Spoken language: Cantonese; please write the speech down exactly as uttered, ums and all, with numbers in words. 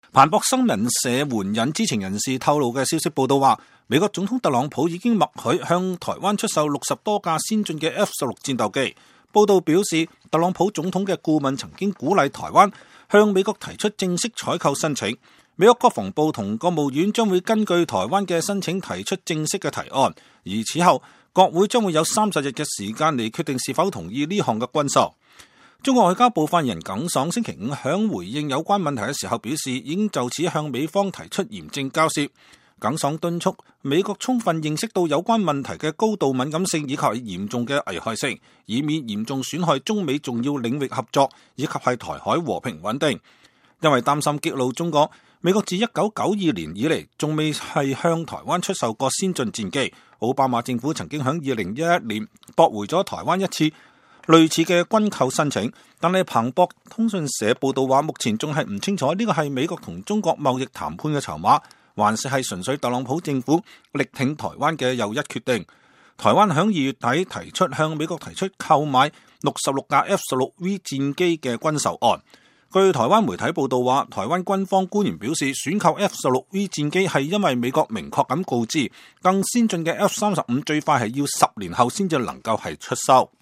彭博新聞社援引知情人士透露嘅消息報道話，美國總統特朗普已經默許向台灣出售六十多架先進嘅 F 十六戰鬥機。報道表示，特朗普總統嘅顧問曾經鼓勵台灣向美國提出正式採購申請。美國國防部同國務院將會根據台灣嘅申請提出正式嘅提案，而此後國會將會有三十日嘅時間嚟決定是否同意呢項嘅軍售。中國外交部發言人耿爽星期五響回應有關問題嘅時候表示，已經就此向美方提出嚴正交涉。耿爽敦促美國充分認識到有關問題嘅高度敏感性以及嚴重嘅危害性，以免嚴重損害中美重要領域合作以及係台海和平穩定。因為擔心激怒中國，美國自一九九二年以嚟仲未係向台灣出售過先進戰機。奧巴馬政府曾經響二零一一年駁回咗台灣一次類似嘅軍購申請，但係彭博通訊社報道話，目前仲係唔清楚呢個係美國同中國貿易談判嘅籌碼，還是係純粹特朗普政府力挺台灣嘅又一決定。台灣響二月底提出向美國提出購買六十六架 F 十六 V 戰機嘅軍售案。據台灣媒體報道話，台灣軍方官員表示，選購 F 十六 V 戰機係因為美國明確咁告知，更先進嘅 F 三十五最快係要十年後先至能夠係出售。